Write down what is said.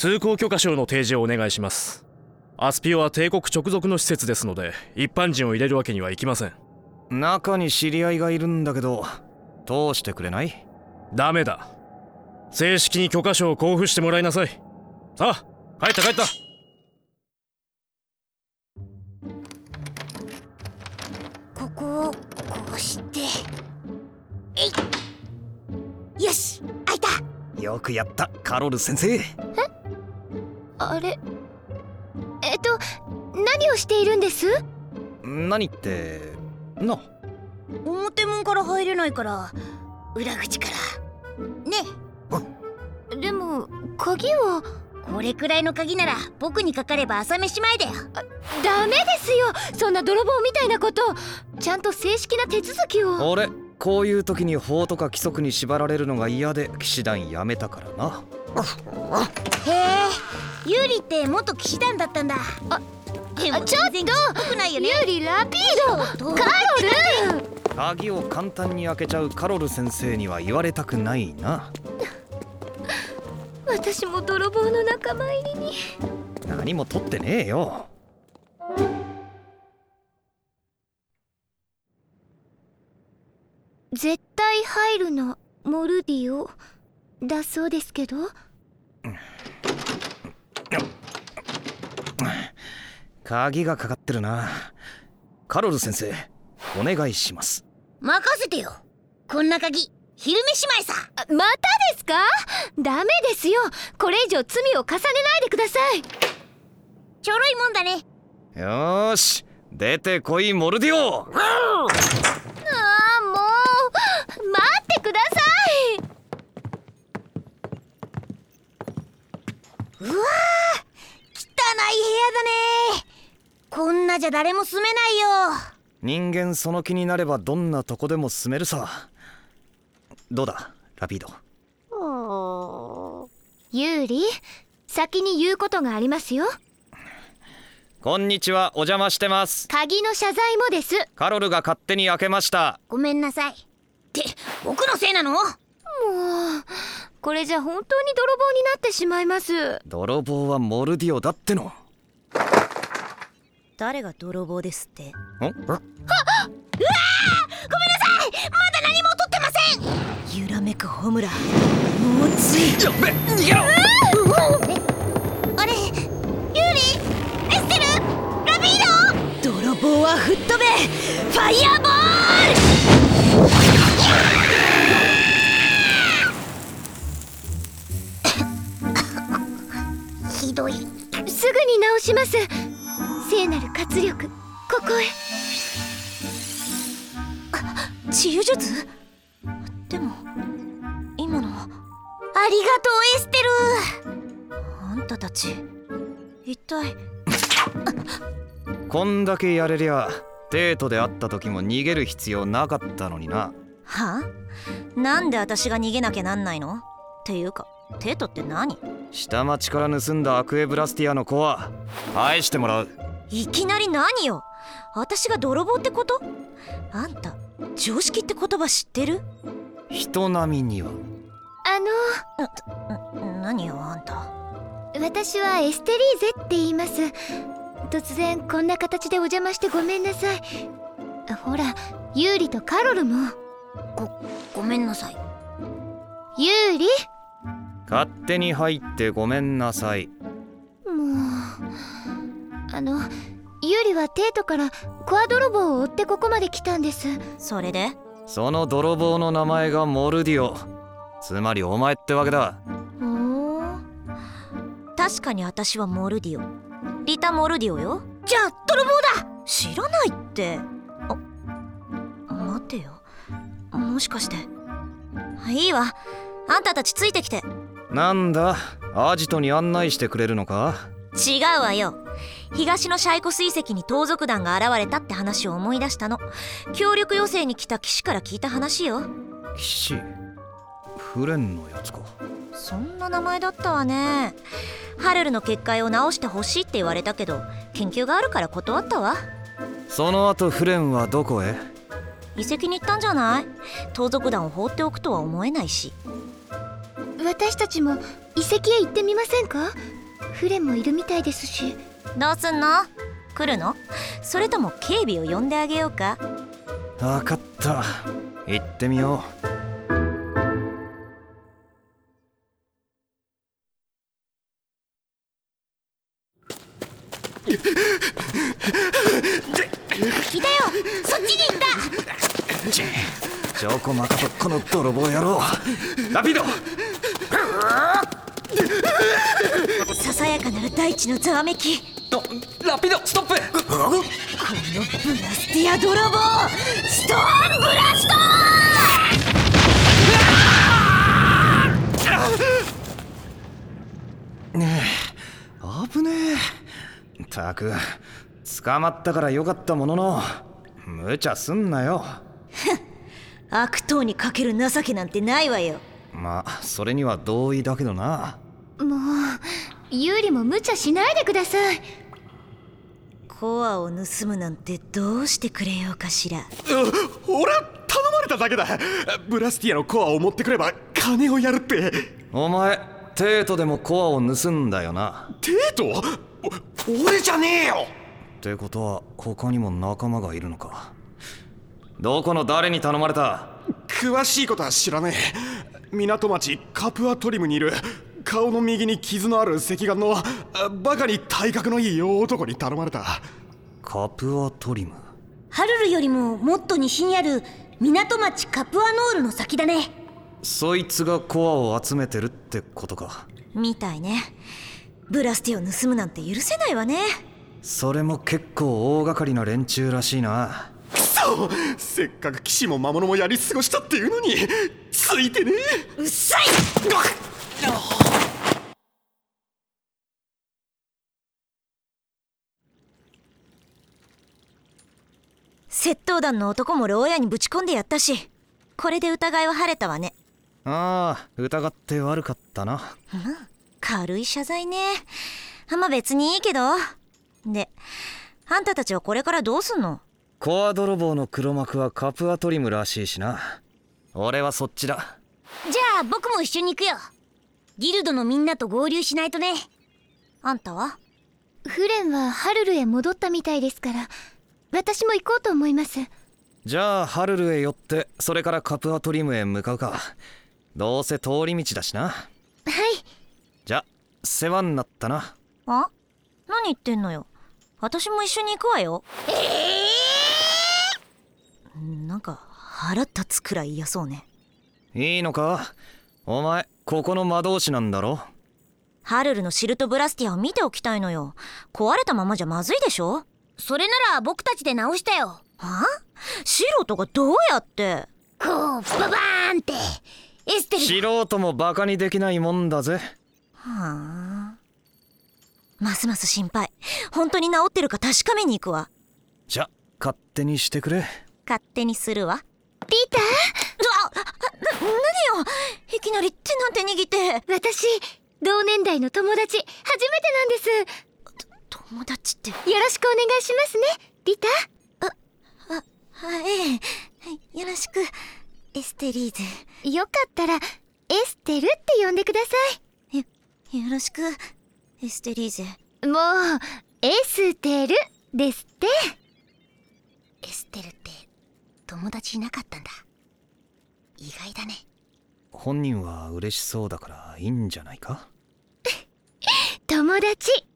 通行許可証の提示をお願いします。アスピオは帝国直属の施設ですので、一般人を入れるわけにはいきません。 中に知り合いがいるんだけど、通してくれない？ ダメだ。正式に許可証を交付してもらいなさい。さあ、帰った。 ここをこうしてよし、開いた。 よくやった、カロル先生。 あれ、何をしているんです？ 何ってな。 表門から入れないから裏口からね。 でも鍵は。 これくらいの鍵なら僕にかかれば朝飯前だよ。 ダメですよ、そんな泥棒みたいなこと。ちゃんと正式な手続きを。 俺こういう時に法とか規則に縛られるのが嫌で騎士団辞めたからな。 へえ、ユーリって元騎士団だったんだ。でもちょっと全然っぽくないよね。 ユーリ、ラピード、カロル。 鍵を簡単に開けちゃうカロル先生には言われたくないな。 私も泥棒の仲間入りに。 何も取ってねえよ。 絶対入るな、モルディオだそうですけど。 鍵がかかってるな。カロル先生、お願いします。 任せてよ。こんな鍵昼飯前さ。 またですか？ダメですよ。これ以上罪を重ねないでください。 ちょろいもんだね。 よーし、出てこいモルディオ。 ああ、もう待ってください。 うわー、汚い部屋だね。こんなじゃ誰も住めないよ。 人間その気になればどんなとこでも住めるさ。どうだラピード。 ユーリ、先に言うことがありますよ。 こんにちは、お邪魔してます。 鍵の謝罪もです。 カロルが勝手に開けました。 ごめんなさい。って僕のせいなの？ もうこれじゃ本当に泥棒になってしまいます。 泥棒はモルディオだっての。 誰が泥棒ですって？ ん？ ごめんなさい。まだ何も取ってません。 揺らめくホムラ、もうつい。 やべ、逃げろ。 あれ、ユーリ、エステル、ラビード。 泥棒は吹っ飛べ、ファイヤーボール。ひどい。 すぐに直します。聖なる活力、ここへ。 治癒術？でも今のは。 ありがとうエステル。 あんたたち一体。 こんだけやれりゃデートで会った時も逃げる必要なかったのにな。 はあ？なんで私が逃げなきゃなんないの？っていうかテートって何？ 下町から盗んだアクエブラスティアの子は返してもらう。 いきなり何よ。私が泥棒ってこと？あんた常識って言葉知ってる？ 人並みには。 何よあんた。 私はエステリーゼって言います。突然こんな形でお邪魔してごめんなさい。ほら、ユーリとカロルも。 ごめんなさい。 ユーリ、 勝手に入ってごめんなさい。 もうユーリはテートからコア泥棒を追ってここまで来たんです。 それで？ その泥棒の名前がモルディオ。つまりお前ってわけだ。 確かに私はモルディオ、リタ・モルディオよ。 じゃあ泥棒だ。 知らないって。待てよ、もしかして。いいわ、あんたたちついてきて。 なんだ、アジトに案内してくれるのか？ 違うわよ。東のシャイコス遺跡に盗賊団が現れたって話を思い出したの。協力要請に来た騎士から聞いた話よ。 騎士？フレンのやつか。 そんな名前だったわね。ハルルの結界を直してほしいって言われたけど、研究があるから断ったわ。 その後フレンはどこへ？ 遺跡に行ったんじゃない？盗賊団を放っておくとは思えないし。 私たちも遺跡へ行ってみませんか？フレンもいるみたいですし。 どうすんの？来るの？それとも警備を呼んであげようか？ 分かった、行ってみよう。 いたよ、そっちに行った。 ジョコマカとこの泥棒野郎。ラピード。 ささやかなる大地のざわめき。 ラピードストップ。 このブラスティア泥棒、ストーンブラストねえ、危ねえ。たく捕まったからよかったものの、無茶すんなよ。 悪党にかける情けなんてないわよ。 まあそれには同意だけどな。 もうユーリも無茶しないでください。 コアを盗むなんてどうしてくれようかしら。 俺は頼まれただけだ。ブラスティアのコアを持ってくれば金をやるって。 お前テートでもコアを盗んだよな。 テート？俺じゃねえよ。 ってことは他にも仲間がいるのか。どこの誰に頼まれた？ 詳しいことは知らねえ。港町カプアトリムにいる顔の右に傷のある赤眼のバカに体格のいい大男に頼まれた。 カプアトリム。 ハルルよりももっと西にある港町カプアノールの先だね。 そいつがコアを集めてるってことか。 みたいね。ブラスティを盗むなんて許せないわね。 それも結構大掛かりな連中らしいな。 くそ、せっかく騎士も魔物もやり過ごしたっていうのについてねえ。 うっさい。 窃盗団の男も牢屋にぶち込んでやったし、これで疑いは晴れたわね。 ああ、疑って悪かったな。 軽い謝罪ね。まあ別にいいけど。で、あんたたちはこれからどうすんの？ コア泥棒の黒幕はカプアトリムらしいしな。俺はそっちだ。 じゃあ僕も一緒に行くよ。ギルドのみんなと合流しないとね。 あんたは？ フレンはハルルへ戻ったみたいですから、私も行こうと思います。 じゃあハルルへ寄ってそれからカプアトリムへ向かうか。どうせ通り道だしな。 はい。 じゃ世話になったな。 あ？何言ってんのよ。私も一緒に行くわよ。なんか腹立つくらい嫌そうね。 いいのか？お前ここの魔導士なんだろ？ ハルルのシルトブラスティアを見ておきたいのよ。壊れたままじゃまずいでしょ。 それなら僕たちで直したよ。 は？素人がどうやって？ こうババーンってエステル。 素人もバカにできないもんだぜ。 はあ。ますます心配。本当に治ってるか確かめに行くわ。 じゃ勝手にしてくれ。 勝手にするわ。 リタ？ 何よ、いきなり手なんて握って。 私同年代の友達初めてなんです。 友達って？ よろしくお願いしますね、リタ。 はい、よろしく、エステリーゼ。 よかったらエステルって呼んでくださよろしく、エステリーゼ。 い。もうエステルですって。 エステルって友達いなかったんだ。意外だね。 本人は嬉しそうだからいいんじゃないか。 友達